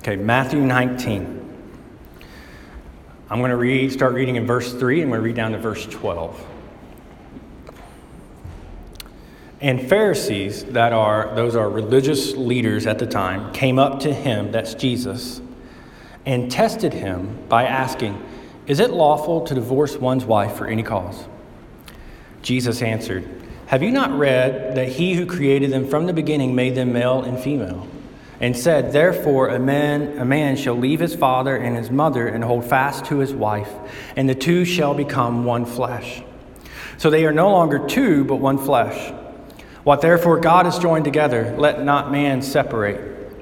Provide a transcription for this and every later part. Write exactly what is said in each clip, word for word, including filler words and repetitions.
Okay, Matthew nineteen. I'm going to read, start reading in verse three, and we're going to read down to verse twelve. And Pharisees, that are, those are religious leaders at the time, came up to him, that's Jesus, and tested him by asking, "Is it lawful to divorce one's wife for any cause?" Jesus answered, "Have you not read that he who created them from the beginning made them male and female? And said, therefore, a man, a man shall leave his father and his mother and hold fast to his wife, and the two shall become one flesh. So they are no longer two, but one flesh. What therefore God has joined together, let not man separate."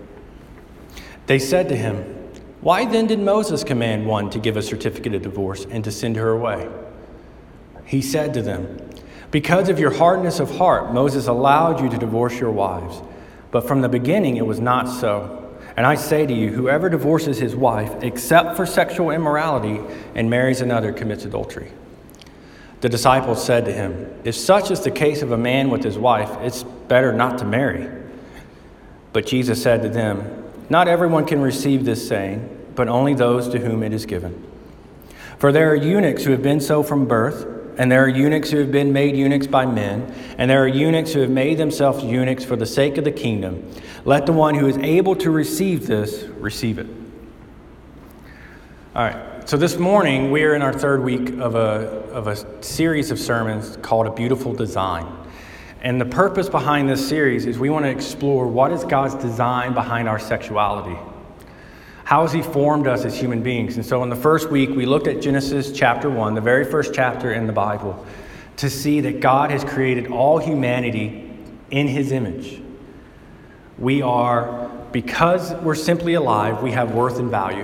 They said to him, "Why then did Moses command one to give a certificate of divorce and to send her away?" He said to them, "Because of your hardness of heart, Moses allowed you to divorce your wives. But from the beginning it was not so. And I say to you, whoever divorces his wife, except for sexual immorality, and marries another, commits adultery." The disciples said to him, "If such is the case of a man with his wife, it's better not to marry." But Jesus said to them, "Not everyone can receive this saying, but only those to whom it is given. For there are eunuchs who have been so from birth, and there are eunuchs who have been made eunuchs by men, and there are eunuchs who have made themselves eunuchs for the sake of the kingdom. Let the one who is able to receive this, receive it." All right, so this morning we are in our third week of a, of a series of sermons called A Beautiful Design. And the purpose behind this series is we want to explore what is God's design behind our sexuality. How has he formed us as human beings? And so in the first week, we looked at Genesis chapter one, the very first chapter in the Bible, to see that God has created all humanity in his image. We are, because we're simply alive, we have worth and value.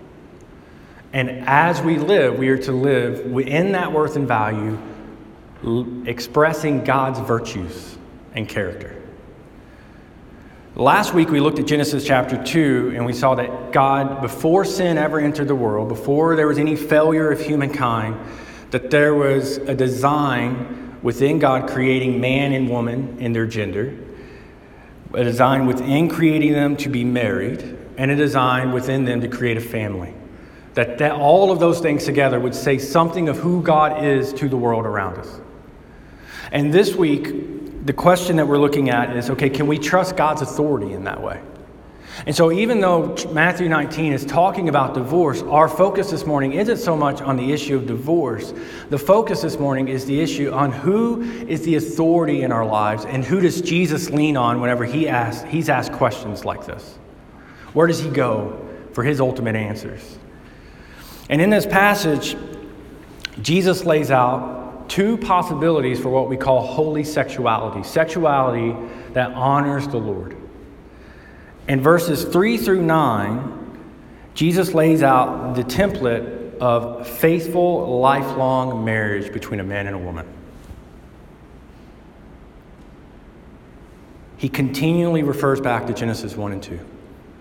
And as we live, we are to live within that worth and value, expressing God's virtues and character. Last week, we looked at Genesis chapter two, and we saw that God, before sin ever entered the world, before there was any failure of humankind, that there was a design within God creating man and woman in their gender, a design within creating them to be married, and a design within them to create a family. That, that all of those things together would say something of who God is to the world around us. And this week, the question that we're looking at is, okay, can we trust God's authority in that way? And so even though Matthew nineteen is talking about divorce, our focus this morning isn't so much on the issue of divorce. The focus this morning is the issue on who is the authority in our lives, and who does Jesus lean on whenever he asks, he's asked questions like this? Where does he go for his ultimate answers? And in this passage, Jesus lays out two possibilities for what we call holy sexuality, sexuality that honors the Lord. In verses three through nine, Jesus lays out the template of faithful, lifelong marriage between a man and a woman. He continually refers back to Genesis one and two.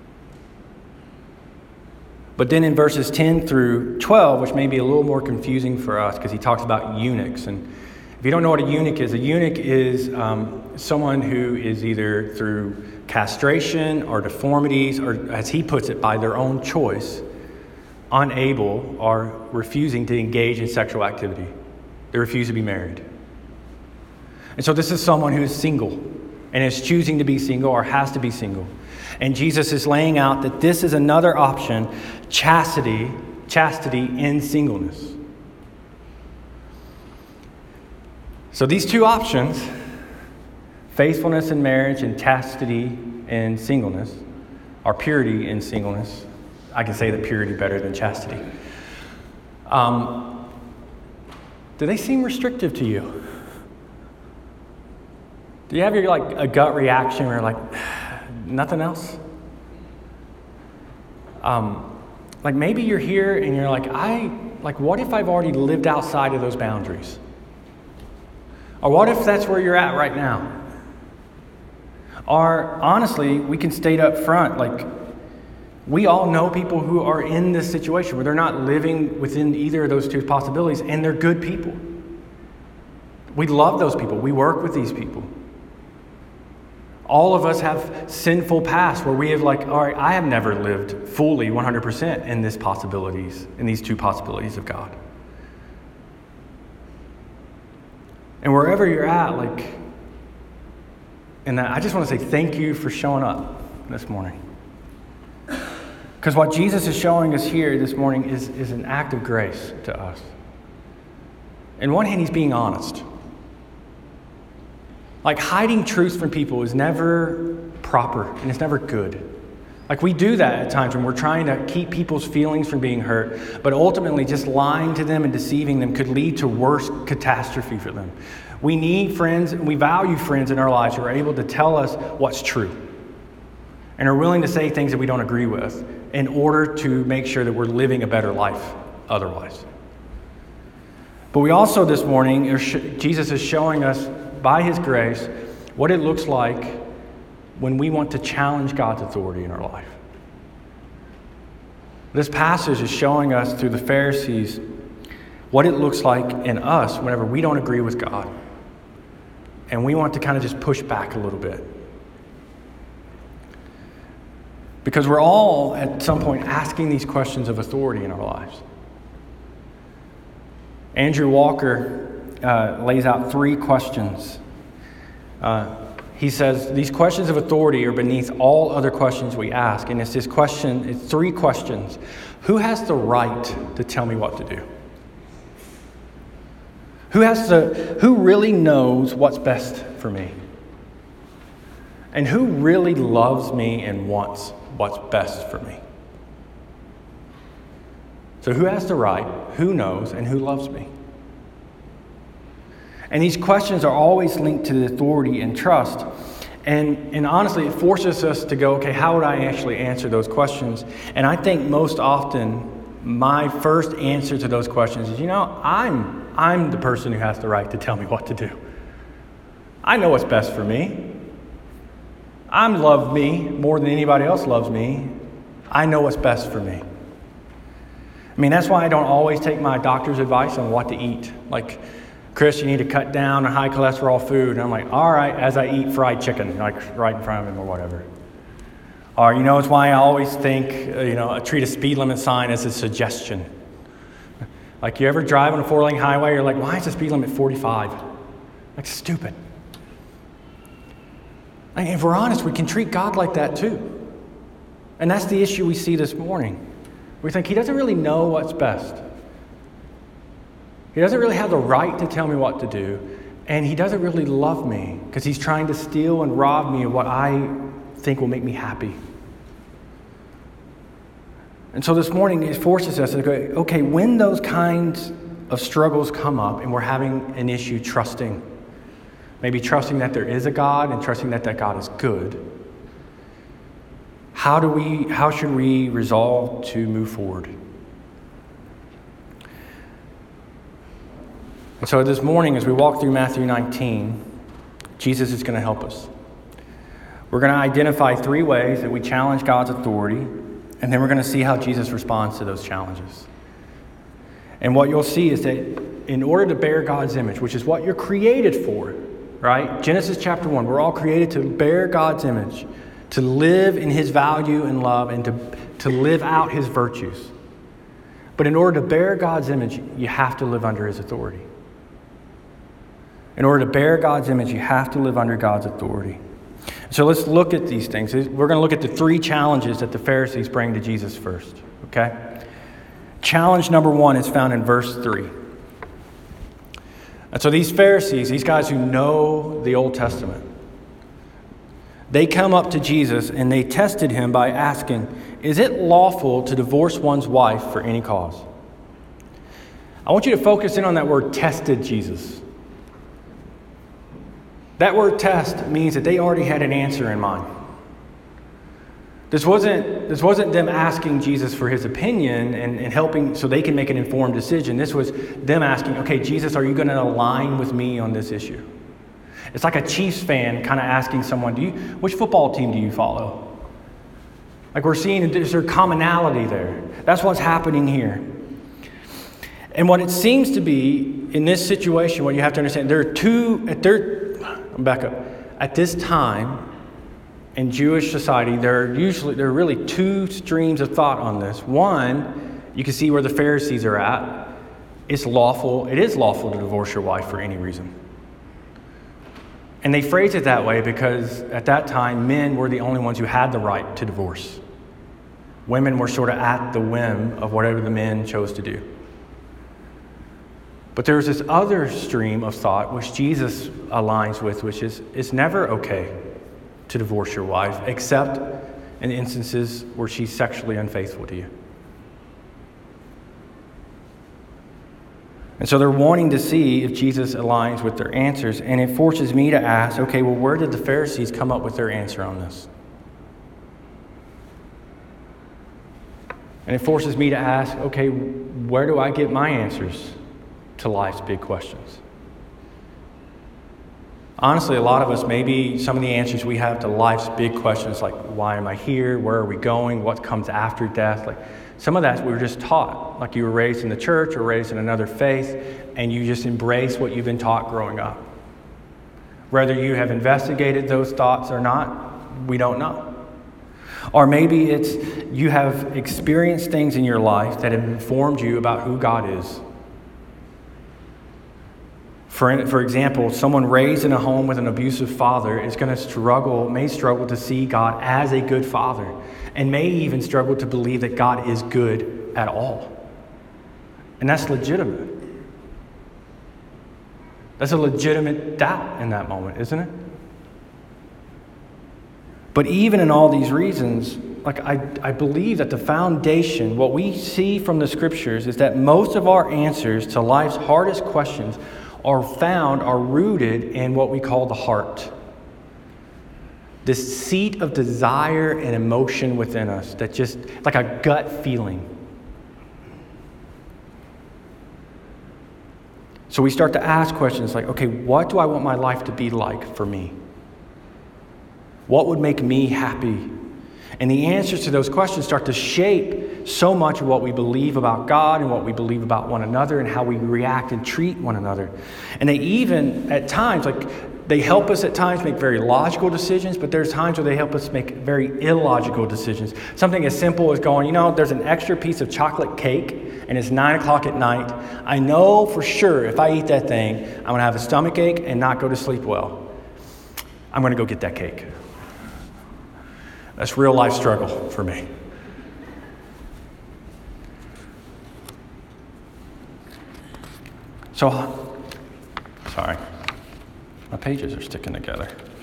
But then in verses ten through twelve, which may be a little more confusing for us because he talks about eunuchs. And if you don't know what a eunuch is, a eunuch is um, someone who is either through castration or deformities, or as he puts it, by their own choice, unable or refusing to engage in sexual activity. They refuse to be married. And so this is someone who is single and is choosing to be single or has to be single. And Jesus is laying out that this is another option, chastity, chastity in singleness. So these two options, faithfulness in marriage and chastity in singleness, or purity in singleness. I can say that purity better than chastity. Um, do they seem restrictive to you? Do you have your like a gut reaction where you're like, nothing else? Um, like maybe you're here and you're like, I, like what if I've already lived outside of those boundaries? Or what if that's where you're at right now? Or honestly, we can state up front, like we all know people who are in this situation where they're not living within either of those two possibilities, and they're good people. We love those people. We work with these people. All of us have sinful past where we have like, all right, I have never lived fully one hundred percent in these possibilities, in these two possibilities of God. And wherever you're at, like, and I just want to say thank you for showing up this morning. Because what Jesus is showing us here this morning is, is an act of grace to us. On one hand, he's being honest. Like, hiding truth from people is never proper and it's never good. Like, we do that at times when we're trying to keep people's feelings from being hurt, but ultimately just lying to them and deceiving them could lead to worse catastrophe for them. We need friends, and we value friends in our lives who are able to tell us what's true and are willing to say things that we don't agree with in order to make sure that we're living a better life otherwise. But we also this morning, Jesus is showing us by his grace what it looks like when we want to challenge God's authority in our life. This passage is showing us through the Pharisees what it looks like in us whenever we don't agree with God and we want to kind of just push back a little bit. Because we're all at some point asking these questions of authority in our lives. Andrew Walker uh, lays out three questions. Uh, he says these questions of authority are beneath all other questions we ask. And it's this question, it's three questions. Who has the right to tell me what to do? Who has to, who really knows what's best for me? And who really loves me and wants what's best for me? So who has the right, who knows, and who loves me? And these questions are always linked to the authority and trust. And, and honestly, it forces us to go, okay, how would I actually answer those questions? And I think most often, my first answer to those questions is, you know, I'm, I'm the person who has the right to tell me what to do. I know what's best for me. I love me more than anybody else loves me. I know what's best for me. I mean, that's why I don't always take my doctor's advice on what to eat. Like, Chris, you need to cut down on high cholesterol food. And I'm like, all right, as I eat fried chicken, like right in front of him or whatever. Or, you know, it's why I always think, you know, I treat a speed limit sign as a suggestion. Like, you ever drive on a four-lane highway, you're like, why is the speed limit forty-five? Like, stupid. I mean, if we're honest, we can treat God like that too. And that's the issue we see this morning. We think he doesn't really know what's best. He doesn't really have the right to tell me what to do. And he doesn't really love me because he's trying to steal and rob me of what I think will make me happy. And so this morning it forces us to go, okay, when those kinds of struggles come up and we're having an issue trusting, maybe trusting that there is a God and trusting that that God is good, how do we, how should we resolve to move forward? And so this morning, as we walk through Matthew nineteen, Jesus is going to help us. We're going to identify three ways that we challenge God's authority, and then we're going to see how Jesus responds to those challenges. And what you'll see is that in order to bear God's image, which is what you're created for, right? Genesis chapter one, we're all created to bear God's image, to live in his value and love, and to, to live out his virtues. But in order to bear God's image, you have to live under his authority. In order to bear God's image, you have to live under God's authority. So let's look at these things. We're going to look at the three challenges that the Pharisees bring to Jesus first, okay? Challenge number one is found in verse three. And so these Pharisees, these guys who know the Old Testament, they come up to Jesus and they tested him by asking, is it lawful to divorce one's wife for any cause? I want you to focus in on that word tested Jesus. That word test means that they already had an answer in mind. This wasn't, this wasn't them asking Jesus for his opinion and, and helping so they can make an informed decision. This was them asking, okay, Jesus, are you going to align with me on this issue? It's like a Chiefs fan kind of asking someone, "Do you, which football team do you follow?" Like we're seeing, is there commonality there? That's what's happening here. And what it seems to be in this situation, what you have to understand, there are two, at their, back up, at this time, in Jewish society, there are usually there are really two streams of thought on this. One, you can see where the Pharisees are at. It's lawful, it is lawful to divorce your wife for any reason. And they phrase it that way because at that time, men were the only ones who had the right to divorce. Women were sort of at the whim of whatever the men chose to do. But there's this other stream of thought which Jesus aligns with, which is it's never okay to divorce your wife, except in instances where she's sexually unfaithful to you. And so they're wanting to see if Jesus aligns with their answers. And it forces me to ask, okay, well, where did the Pharisees come up with their answer on this? And it forces me to ask, okay, where do I get my answers to life's big questions? Honestly, a lot of us, maybe some of the answers we have to life's big questions, like why am I here? Where are we going? What comes after death? Like some of that we were just taught, like you were raised in the church or raised in another faith, and you just embrace what you've been taught growing up. Whether you have investigated those thoughts or not, we don't know. Or maybe it's you have experienced things in your life that have informed you about who God is. For, for example, someone raised in a home with an abusive father is going to struggle, may struggle to see God as a good father, and may even struggle to believe that God is good at all. And that's legitimate. That's a legitimate doubt in that moment, isn't it? But even in all these reasons, like I, I believe that the foundation, what we see from the scriptures, is that most of our answers to life's hardest questions are found, are rooted in what we call the heart. This seat of desire and emotion within us that just, like a gut feeling. So we start to ask questions like, okay, what do I want my life to be like for me? What would make me happy? And the answers to those questions start to shape so much of what we believe about God and what we believe about one another and how we react and treat one another. And they even, at times, like they help us at times make very logical decisions, but there's times where they help us make very illogical decisions. Something as simple as going, you know, there's an extra piece of chocolate cake and it's nine o'clock at night. I know for sure if I eat that thing, I'm going to have a stomach ache and not go to sleep well. I'm going to go get that cake. That's real life struggle for me. So, sorry, my pages are sticking together.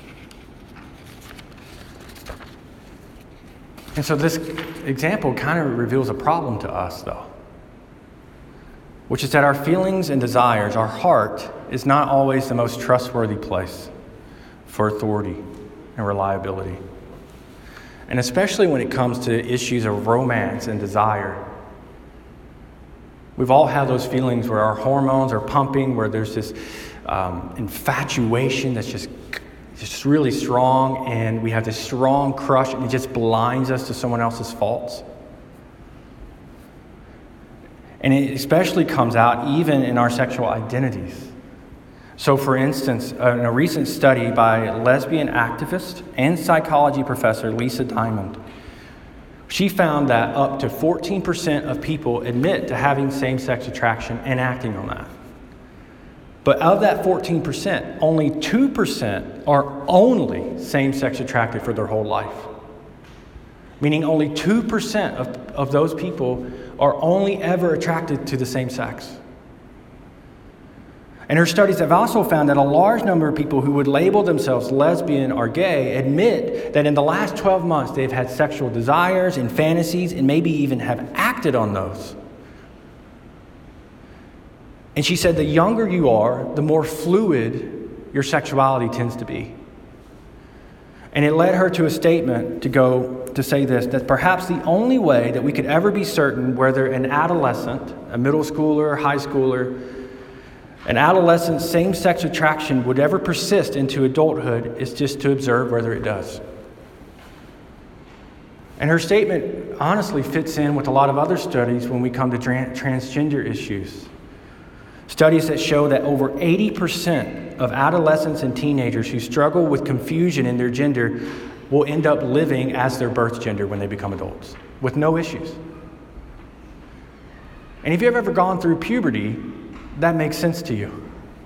And so this example kind of reveals a problem to us, though, which is that our feelings and desires, our heart, is not always the most trustworthy place for authority and reliability. And especially when it comes to issues of romance and desire. We've all had those feelings where our hormones are pumping, where there's this um, infatuation that's just, just really strong, and we have this strong crush, and it just blinds us to someone else's faults. And it especially comes out even in our sexual identities. So, for instance, in a recent study by lesbian activist and psychology professor Lisa Diamond, she found that up to fourteen percent of people admit to having same-sex attraction and acting on that. But of that fourteen percent, only two percent are only same-sex attracted for their whole life. Meaning only two percent of, of those people are only ever attracted to the same sex. And her studies have also found that a large number of people who would label themselves lesbian or gay admit that in the last twelve months they've had sexual desires and fantasies and maybe even have acted on those. And she said the younger you are, the more fluid your sexuality tends to be. And it led her to a statement to go to say this, that perhaps the only way that we could ever be certain whether an adolescent, a middle schooler, high schooler, an adolescent same-sex attraction would ever persist into adulthood is just to observe whether it does. And her statement honestly fits in with a lot of other studies when we come to trans- transgender issues. Studies that show that over eighty percent of adolescents and teenagers who struggle with confusion in their gender will end up living as their birth gender when they become adults with no issues. And if you've ever gone through puberty, that makes sense to you.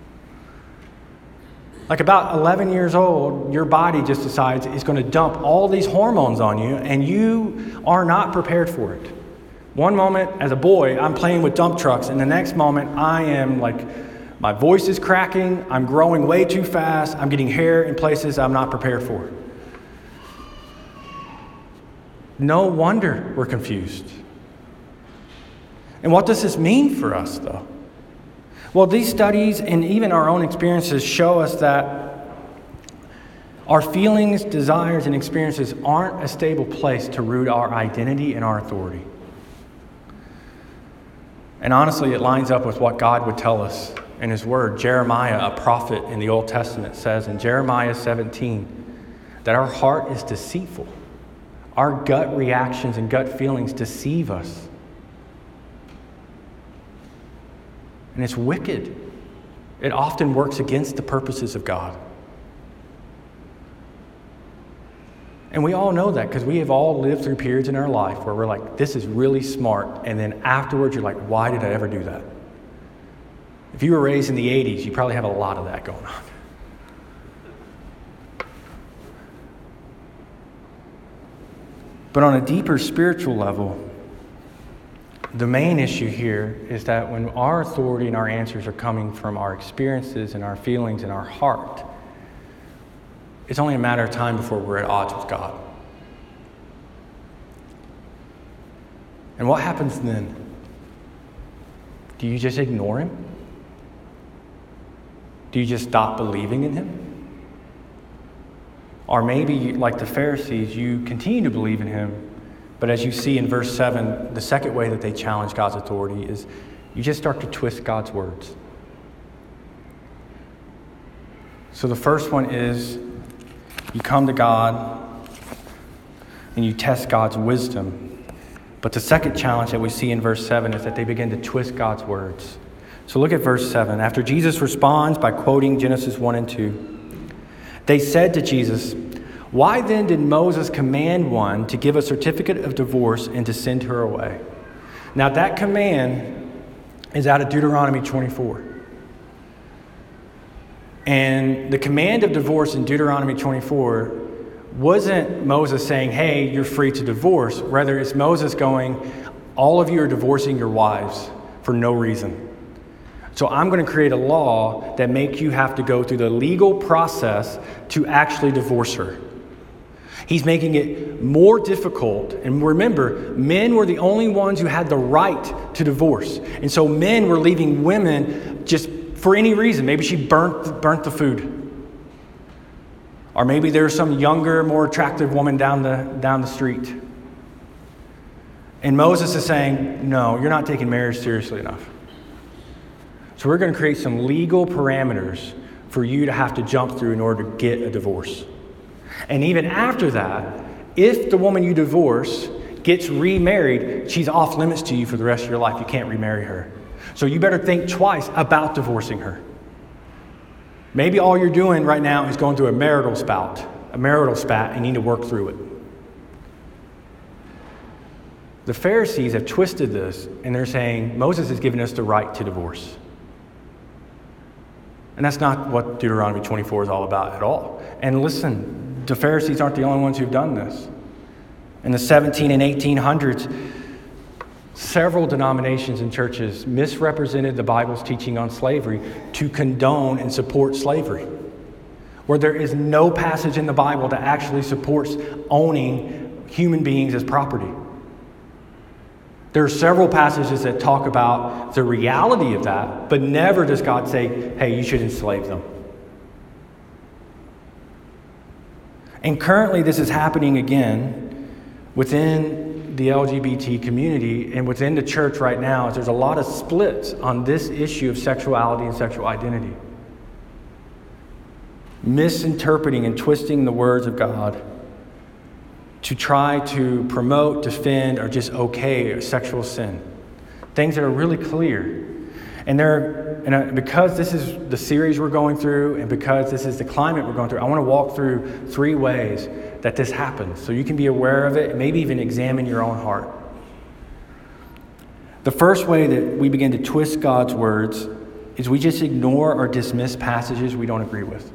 Like about eleven years old, your body just decides it's going to dump all these hormones on you, and you are not prepared for it. One moment, as a boy, I'm playing with dump trucks, and the next moment, I am like, my voice is cracking, I'm growing way too fast, I'm getting hair in places I'm not prepared for. No wonder we're confused. And what does this mean for us, though? Well, these studies and even our own experiences show us that our feelings, desires, and experiences aren't a stable place to root our identity and our authority. And honestly, it lines up with what God would tell us in His Word. Jeremiah, a prophet in the Old Testament, says in Jeremiah seventeen that our heart is deceitful. Our gut reactions and gut feelings deceive us. And it's wicked. It often works against the purposes of God. And we all know that because we have all lived through periods in our life where we're like, this is really smart. And then afterwards, you're like, why did I ever do that? If you were raised in the eighties, you probably have a lot of that going on. But on a deeper spiritual level, the main issue here is that when our authority and our answers are coming from our experiences and our feelings and our heart, it's only a matter of time before we're at odds with God. And what happens then? Do you just ignore Him? Do you just stop believing in Him? Or maybe, like the Pharisees, you continue to believe in Him, but as you see in verse seven, the second way that they challenge God's authority is you just start to twist God's words. So the first one is you come to God and you test God's wisdom. But the second challenge that we see in verse seven is that they begin to twist God's words. So look at verse seven. After Jesus responds by quoting Genesis one and two, they said to Jesus, "Why then did Moses command one to give a certificate of divorce and to send her away?" Now that command is out of Deuteronomy twenty-four. And the command of divorce in Deuteronomy twenty-four wasn't Moses saying, hey, you're free to divorce. Rather, it's Moses going, all of you are divorcing your wives for no reason. So I'm going to create a law that makes you have to go through the legal process to actually divorce her. He's making it more difficult. And remember, men were the only ones who had the right to divorce. And so men were leaving women just for any reason. Maybe she burnt, burnt the food. Or maybe there's some younger, more attractive woman down the, down the street. And Moses is saying, no, you're not taking marriage seriously enough. So we're going to create some legal parameters for you to have to jump through in order to get a divorce. And even after that, if the woman you divorce gets remarried, she's off limits to you for the rest of your life. You can't remarry her. So you better think twice about divorcing her. Maybe all you're doing right now is going through a marital spout, a marital spat, and you need to work through it. The Pharisees have twisted this, and they're saying Moses has given us the right to divorce. And that's not what Deuteronomy twenty-four is all about at all. And listen, the Pharisees aren't the only ones who've done this. In the seventeen and eighteen hundreds, several denominations and churches misrepresented the Bible's teaching on slavery to condone and support slavery, where there is no passage in the Bible that actually supports owning human beings as property. There are several passages that talk about the reality of that, but never does God say, hey, you should enslave them. And currently this is happening again within the L G B T community and within the church right now. Is there's a lot of splits on this issue of sexuality and sexual identity. Misinterpreting and twisting the words of God to try to promote, defend, or just okay sexual sin. Things that are really clear. And there, and uh, because this is the series we're going through, and because this is the climate we're going through, I want to walk through three ways that this happens, so you can be aware of it and maybe even examine your own heart. The first way that we begin to twist God's words is we just ignore or dismiss passages we don't agree with.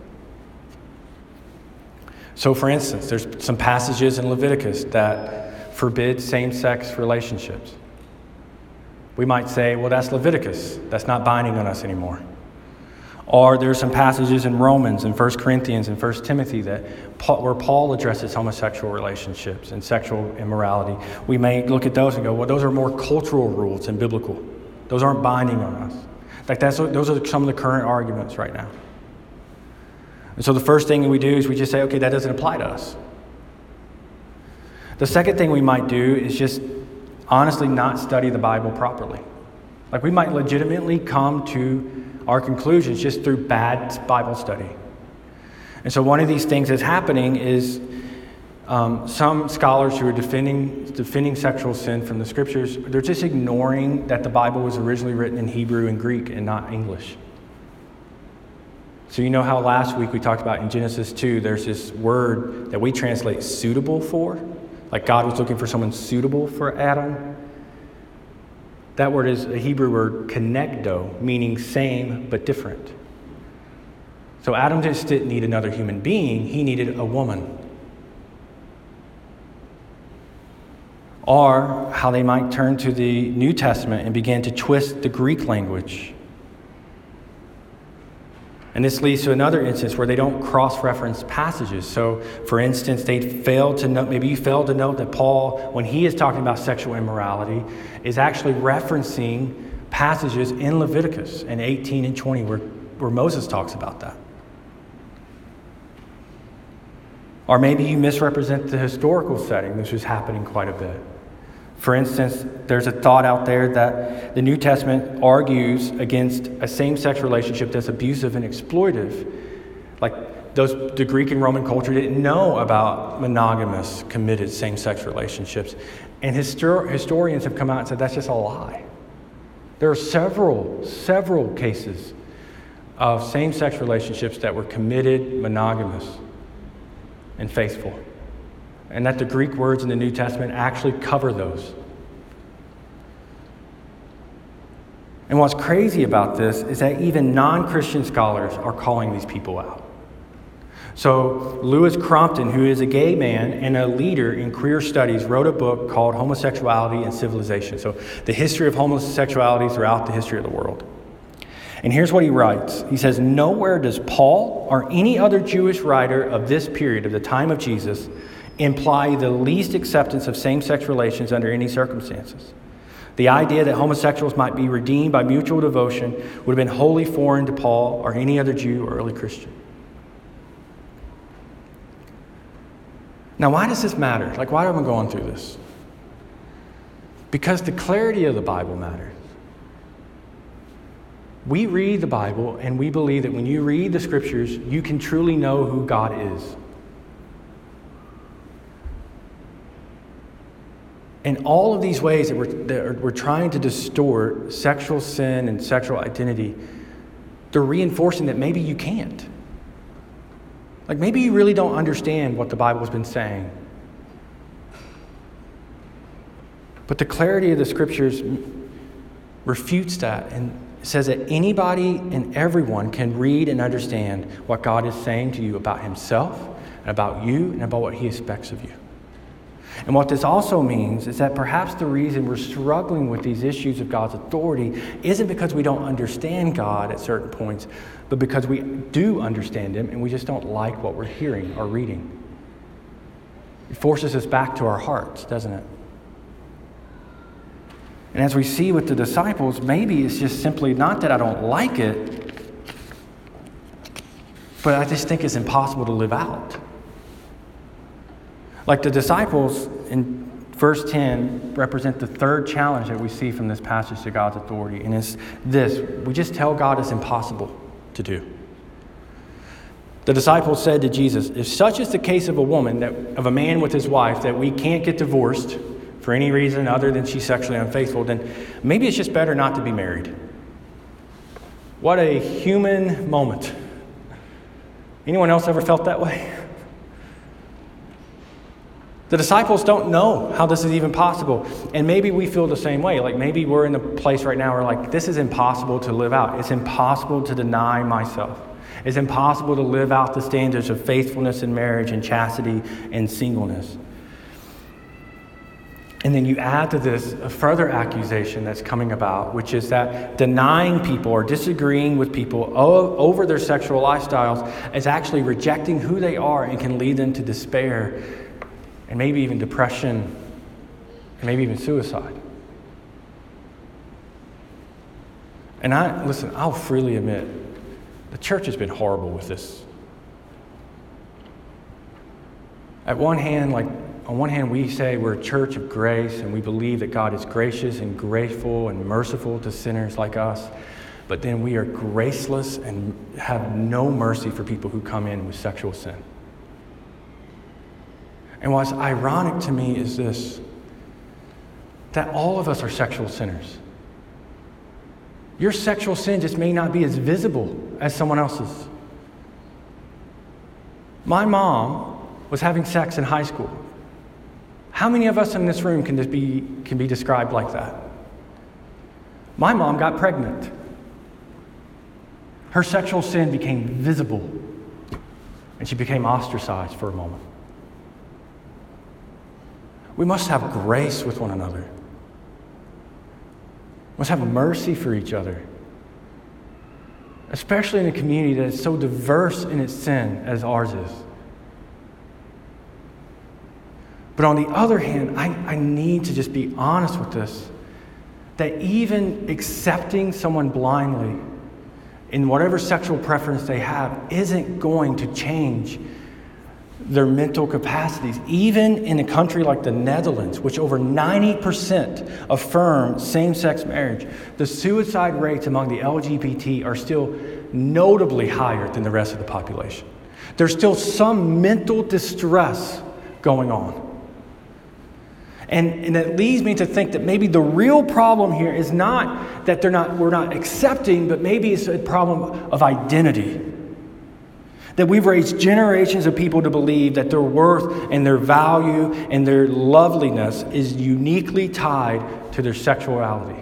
So, for instance, there's some passages in Leviticus that forbid same-sex relationships. We might say, well, that's Leviticus. That's not binding on us anymore. Or there's some passages in Romans and First Corinthians and First Timothy that where Paul addresses homosexual relationships and sexual immorality. We may look at those and go, well, those are more cultural rules than biblical. Those aren't binding on us. Like that's those are some of the current arguments right now. And so the first thing we do is we just say, okay, that doesn't apply to us. The second thing we might do is just honestly not study the Bible properly. Like we might legitimately come to our conclusions just through bad Bible study. And so one of these things that's happening is um, some scholars who are defending defending sexual sin from the scriptures, they're just ignoring that the Bible was originally written in Hebrew and Greek and not English. So you know how last week we talked about in Genesis two, there's this word that we translate suitable for? Like God was looking for someone suitable for Adam. That word is a Hebrew word, konegdo, meaning same but different. So Adam just didn't need another human being, he needed a woman. Or how they might turn to the New Testament and begin to twist the Greek language. And this leads to another instance where they don't cross-reference passages. So, for instance, they fail to note, maybe you failed to note that Paul, when he is talking about sexual immorality, is actually referencing passages in Leviticus in eighteen and twenty where, where Moses talks about that. Or maybe you misrepresent the historical setting. This was happening quite a bit. For instance, there's a thought out there that the New Testament argues against a same-sex relationship that's abusive and exploitive. Like those, the Greek and Roman culture didn't know about monogamous, committed same-sex relationships. And histor- historians have come out and said that's just a lie. There are several, several cases of same-sex relationships that were committed, monogamous, and faithful. And that the Greek words in the New Testament actually cover those. And what's crazy about this is that even non-Christian scholars are calling these people out. So Lewis Crompton, who is a gay man and a leader in queer studies, wrote a book called Homosexuality and Civilization. So the history of homosexuality throughout the history of the world. And here's what he writes. He says, nowhere does Paul or any other Jewish writer of this period, of the time of Jesus, imply the least acceptance of same-sex relations under any circumstances. The idea that homosexuals might be redeemed by mutual devotion would have been wholly foreign to Paul or any other Jew or early Christian. Now, why does this matter? Like, why am I going through this? Because the clarity of the Bible matters. We read the Bible and we believe that when you read the scriptures, you can truly know who God is. And all of these ways that we're, that are, we're trying to distort sexual sin and sexual identity, they're reinforcing that maybe you can't. Like maybe you really don't understand what the Bible's been saying. But the clarity of the scriptures refutes that and says that anybody and everyone can read and understand what God is saying to you about himself and about you and about what he expects of you. And what this also means is that perhaps the reason we're struggling with these issues of God's authority isn't because we don't understand God at certain points, but because we do understand him and we just don't like what we're hearing or reading. It forces us back to our hearts, doesn't it? And as we see with the disciples, maybe it's just simply not that I don't like it, but I just think it's impossible to live out. Like the disciples in verse ten represent the third challenge that we see from this passage to God's authority. And it's this: we just tell God it's impossible to do. The disciples said to Jesus, if such is the case of a woman, that of a man with his wife, that we can't get divorced for any reason other than she's sexually unfaithful, then maybe it's just better not to be married. What a human moment. Anyone else ever felt that way? The disciples don't know how this is even possible. And maybe we feel the same way. Like maybe we're in a place right now where like, this is impossible to live out. It's impossible to deny myself. It's impossible to live out the standards of faithfulness in marriage and chastity and singleness. And then you add to this a further accusation that's coming about, which is that denying people or disagreeing with people over their sexual lifestyles is actually rejecting who they are and can lead them to despair and maybe even depression and maybe even suicide. And I, listen, I'll freely admit, the church has been horrible with this. At one hand, like, on one hand, we say we're a church of grace and we believe that God is gracious and grateful and merciful to sinners like us. But then we are graceless and have no mercy for people who come in with sexual sin. And what's ironic to me is this, that all of us are sexual sinners. Your sexual sin just may not be as visible as someone else's. My mom was having sex in high school. How many of us in this room can this be can be described like that? My mom got pregnant. Her sexual sin became visible, and she became ostracized for a moment. We must have grace with one another. We must have mercy for each other, especially in a community that is so diverse in its sin as ours is. But on the other hand, I, I need to just be honest with this, that even accepting someone blindly in whatever sexual preference they have isn't going to change their mental capacities. Even in a country like the Netherlands, which over ninety percent affirm same-sex marriage, the suicide rates among the L G B T are still notably higher than the rest of the population. There's still some mental distress going on. And, and it leads me to think that maybe the real problem here is not that they're not we're not accepting, but maybe it's a problem of identity. That we've raised generations of people to believe that their worth and their value and their loveliness is uniquely tied to their sexuality.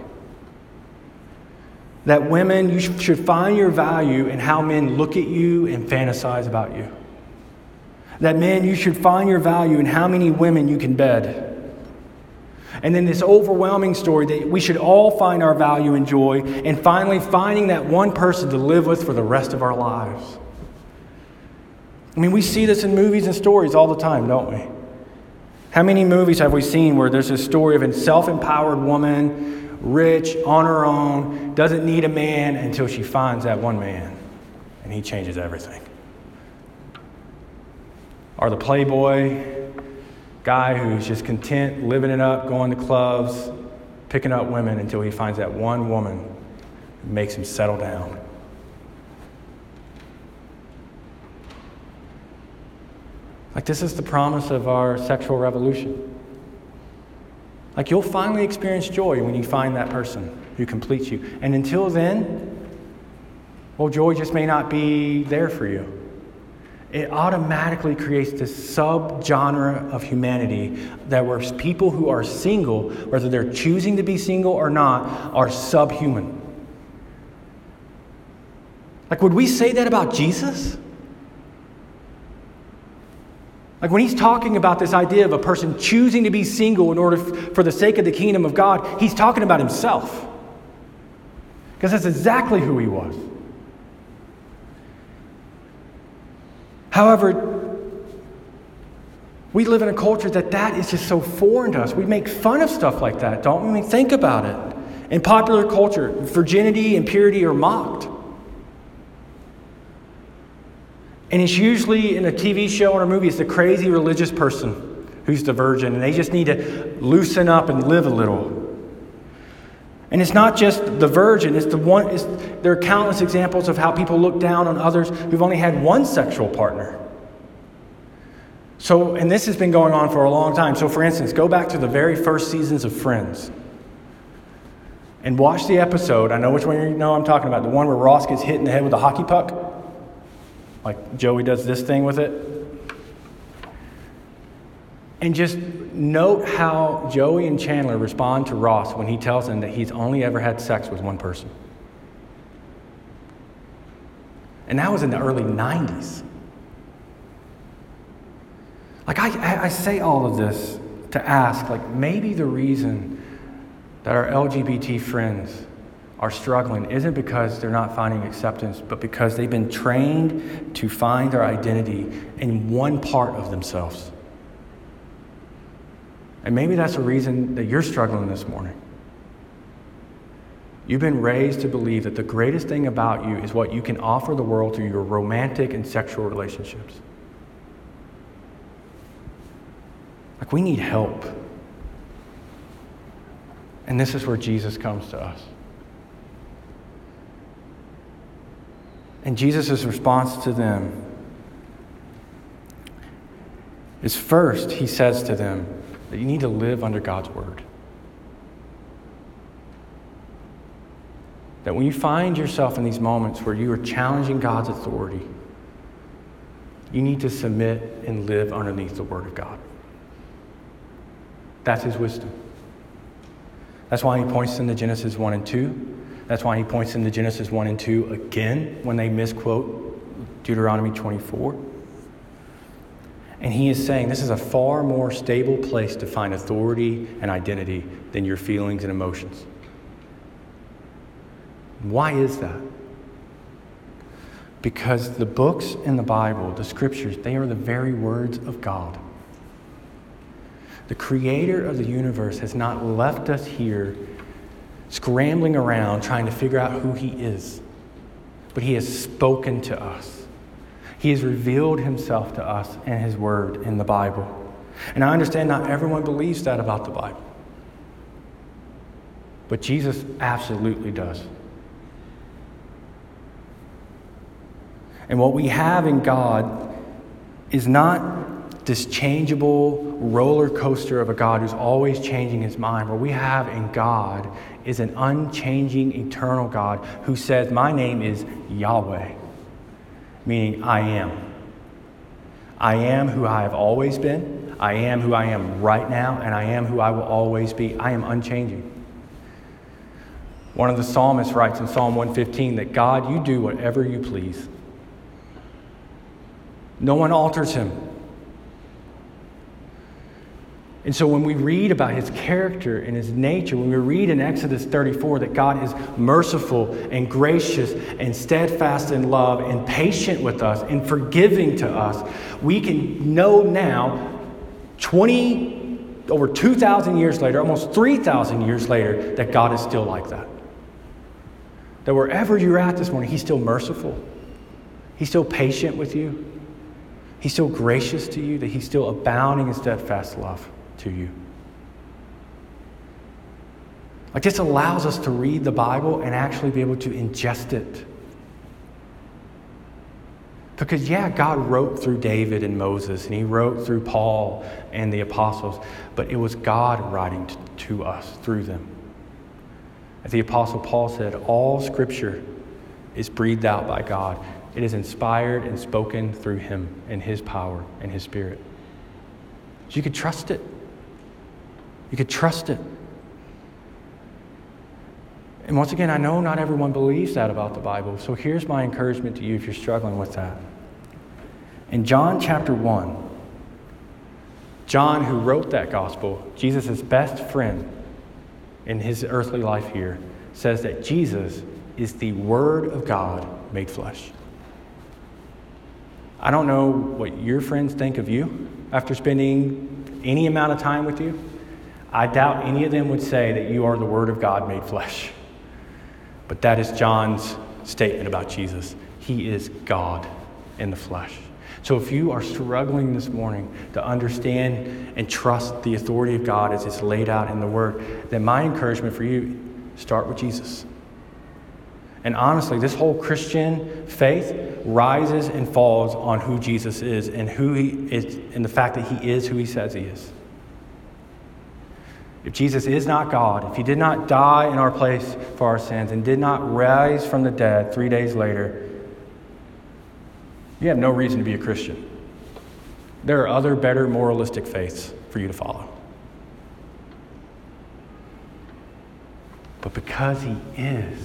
That women, you should find your value in how men look at you and fantasize about you. That men, you should find your value in how many women you can bed. And then this overwhelming story that we should all find our value and joy, and finally finding that one person to live with for the rest of our lives. I mean, we see this in movies and stories all the time, don't we? How many movies have we seen where there's a story of a self-empowered woman, rich, on her own, doesn't need a man until she finds that one man, and he changes everything? Or the playboy guy who's just content, living it up, going to clubs, picking up women until he finds that one woman who makes him settle down. Like, this is the promise of our sexual revolution. Like, you'll finally experience joy when you find that person who completes you. And until then, well, joy just may not be there for you. It automatically creates this subgenre of humanity that where people who are single, whether they're choosing to be single or not, are subhuman. Like, would we say that about Jesus? Like, when he's talking about this idea of a person choosing to be single in order f- for the sake of the kingdom of God, he's talking about himself. Because that's exactly who he was. However, we live in a culture that that is just so foreign to us. We make fun of stuff like that, don't we? I mean, think about it. In popular culture, virginity and purity are mocked. And it's usually in a T V show or a movie, it's the crazy religious person who's the virgin, and they just need to loosen up and live a little. And it's not just the virgin, it's the one, it's, there are countless examples of how people look down on others who've only had one sexual partner. So, and this has been going on for a long time. So, for instance, go back to the very first seasons of Friends. And watch the episode. I know which one you know I'm talking about. The one where Ross gets hit in the head with a hockey puck. Like Joey does this thing with it. And just note how Joey and Chandler respond to Ross when he tells them that he's only ever had sex with one person. And that was in the early nineties. Like I, I say all of this to ask, like maybe the reason that our L G B T friends are struggling isn't because they're not finding acceptance, but because they've been trained to find their identity in one part of themselves. And maybe that's the reason that you're struggling this morning. You've been raised to believe that the greatest thing about you is what you can offer the world through your romantic and sexual relationships. Like we need help. And this is where Jesus comes to us. And Jesus' response to them is first, he says to them that you need to live under God's word. That when you find yourself in these moments where you are challenging God's authority, you need to submit and live underneath the word of God. That's his wisdom. That's why he points them to Genesis one and two. That's why he points them to Genesis one and two again when they misquote Deuteronomy twenty-four. And he is saying this is a far more stable place to find authority and identity than your feelings and emotions. Why is that? Because the books in the Bible, the scriptures, they are the very words of God. The creator of the universe has not left us here scrambling around trying to figure out who he is, but he has spoken to us. He has revealed himself to us in his word in the Bible. And I understand not everyone believes that about the Bible, but Jesus absolutely does. And what we have in God is not this changeable roller coaster of a God who's always changing his mind. What we have in God is an unchanging, eternal God who says, my name is Yahweh, meaning I am. I am who I have always been. I am who I am right now, and I am who I will always be. I am unchanging. One of the psalmists writes in Psalm one fifteen that God, you do whatever you please. No one alters him. And so when we read about his character and his nature, when we read in Exodus thirty-four that God is merciful and gracious and steadfast in love and patient with us and forgiving to us, we can know now, twenty, over two thousand years later, almost three thousand years later, that God is still like that. That wherever you're at this morning, he's still merciful. He's still patient with you. He's still gracious to you, that he's still abounding in steadfast love to you. Like this allows us to read the Bible and actually be able to ingest it. Because yeah, God wrote through David and Moses, and he wrote through Paul and the apostles, but it was God writing to, to us through them. As the apostle Paul said, all scripture is breathed out by God. It is inspired and spoken through him and his power and his spirit. So you could trust it. You could trust it. And once again, I know not everyone believes that about the Bible. So here's my encouragement to you if you're struggling with that. In John chapter one, John, who wrote that gospel, Jesus' best friend in his earthly life here, says that Jesus is the Word of God made flesh. I don't know what your friends think of you after spending any amount of time with you. I doubt any of them would say that you are the Word of God made flesh. But that is John's statement about Jesus. He is God in the flesh. So if you are struggling this morning to understand and trust the authority of God as it's laid out in the Word, then my encouragement for you, start with Jesus. And honestly, this whole Christian faith rises and falls on who Jesus is and who he is, and the fact that he is who he says he is. If Jesus is not God, if he did not die in our place for our sins and did not rise from the dead three days later, you have no reason to be a Christian. There are other better moralistic faiths for you to follow. But because he is,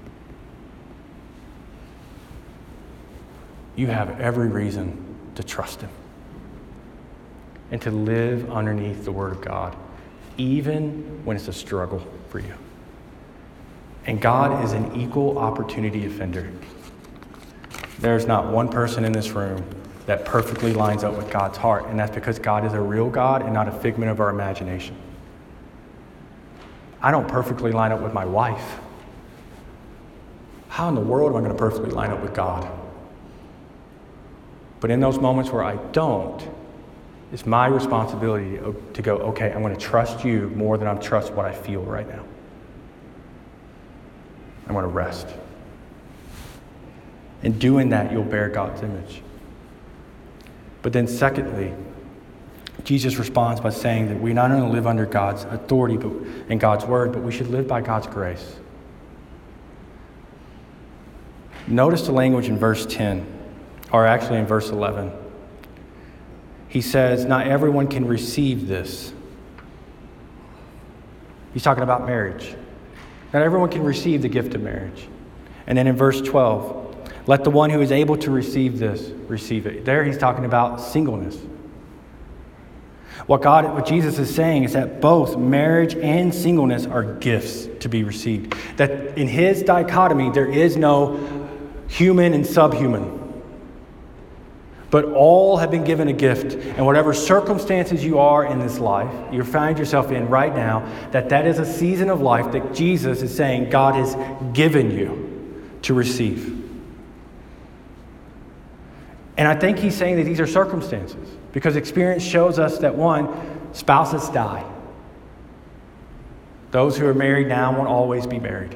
you have every reason to trust him and to live underneath the Word of God, even when it's a struggle for you. And God is an equal opportunity offender. There's not one person in this room that perfectly lines up with God's heart, and that's because God is a real God and not a figment of our imagination. I don't perfectly line up with my wife. How in the world am I going to perfectly line up with God? But in those moments where I don't, it's my responsibility to go, okay, I'm going to trust you more than I trust what I feel right now. I'm going to rest. In doing that, you'll bear God's image. But then secondly, Jesus responds by saying that we not only live under God's authority but, and God's word, but we should live by God's grace. Notice the language in verse ten, or actually in verse eleven. He says, not everyone can receive this. He's talking about marriage. Not everyone can receive the gift of marriage. And then in verse twelve, let the one who is able to receive this, receive it. There he's talking about singleness. What God, what Jesus is saying is that both marriage and singleness are gifts to be received. That in his dichotomy, there is no human and subhuman. But all have been given a gift. And whatever circumstances you are in this life, you find yourself in right now, that that is a season of life that Jesus is saying God has given you to receive. And I think he's saying that these are circumstances because experience shows us that, one, spouses die. Those who are married now won't always be married.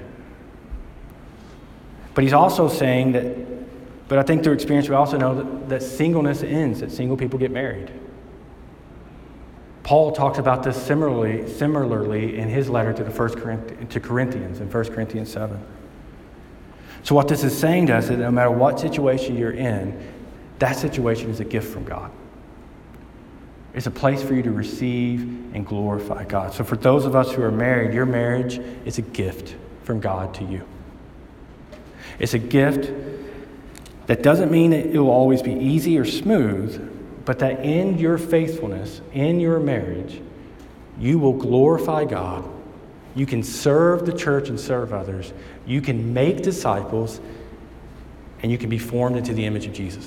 But he's also saying that, but I think through experience we also know that, that singleness ends, that single people get married. Paul talks about this similarly, similarly in his letter to the First to Corinthians in First Corinthians seven. So what this is saying to us is that no matter what situation you're in, that situation is a gift from God. It's a place for you to receive and glorify God. So for those of us who are married, your marriage is a gift from God to you. It's a gift that doesn't mean that it will always be easy or smooth, but that in your faithfulness, in your marriage, you will glorify God. You can serve the church and serve others. You can make disciples, and you can be formed into the image of Jesus.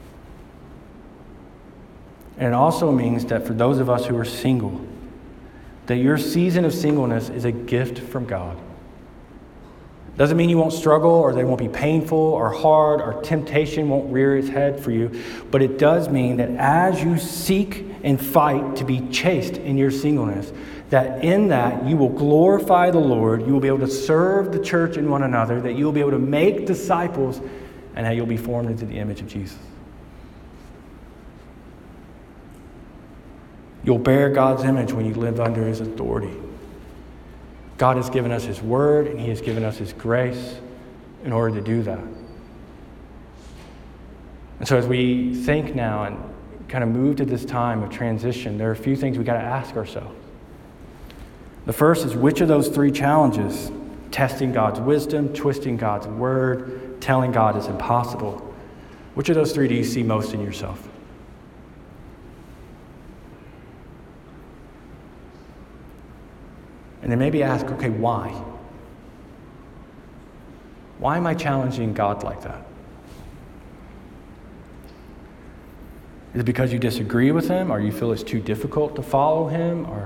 And it also means that for those of us who are single, that your season of singleness is a gift from God. Doesn't mean you won't struggle or they won't be painful or hard or temptation won't rear its head for you. But it does mean that as you seek and fight to be chaste in your singleness, that in that you will glorify the Lord, you will be able to serve the church and one another, that you will be able to make disciples, and that you'll be formed into the image of Jesus. You'll bear God's image when you live under his authority. God has given us his word and he has given us his grace in order to do that. And so as we think now and kind of move to this time of transition, there are a few things we got to ask ourselves. The first is, which of those three challenges, testing God's wisdom, twisting God's word, telling God it's impossible, which of those three do you see most in yourself? And then maybe ask, okay, why? Why am I challenging God like that? Is it because you disagree with him, or you feel it's too difficult to follow him? Or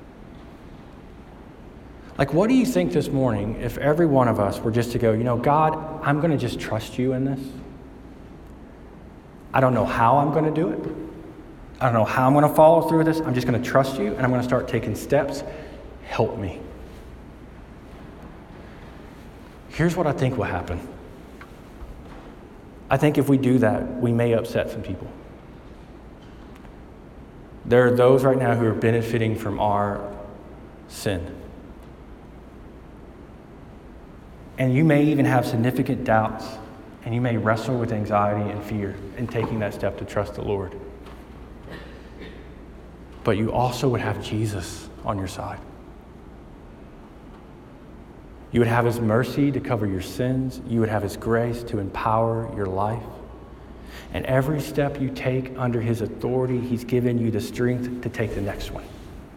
like, what do you think this morning if every one of us were just to go, you know, God, I'm going to just trust you in this. I don't know how I'm going to do it. I don't know how I'm going to follow through with this. I'm just going to trust you, and I'm going to start taking steps. Help me. Here's what I think will happen. I think if we do that, we may upset some people. There are those right now who are benefiting from our sin. And you may even have significant doubts, and you may wrestle with anxiety and fear in taking that step to trust the Lord. But you also would have Jesus on your side. You would have his mercy to cover your sins. You would have his grace to empower your life. And every step you take under his authority, he's given you the strength to take the next one.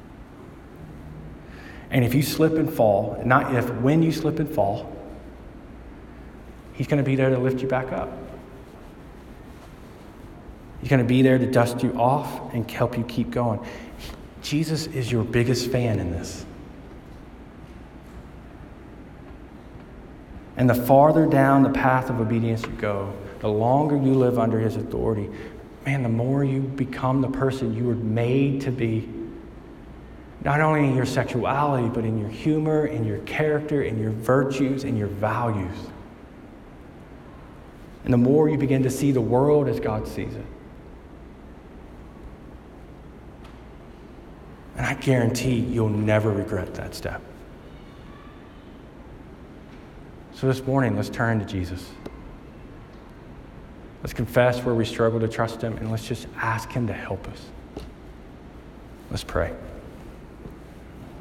And if you slip and fall, not if, when you slip and fall, he's going to be there to lift you back up. He's going to be there to dust you off and help you keep going. Jesus is your biggest fan in this. And the farther down the path of obedience you go, the longer you live under his authority, man, the more you become the person you were made to be. Not only in your sexuality, but in your humor, in your character, in your virtues, in your values. And the more you begin to see the world as God sees it. And I guarantee you'll never regret that step. So this morning, let's turn to Jesus. Let's confess where we struggle to trust him, and let's just ask him to help us. Let's pray.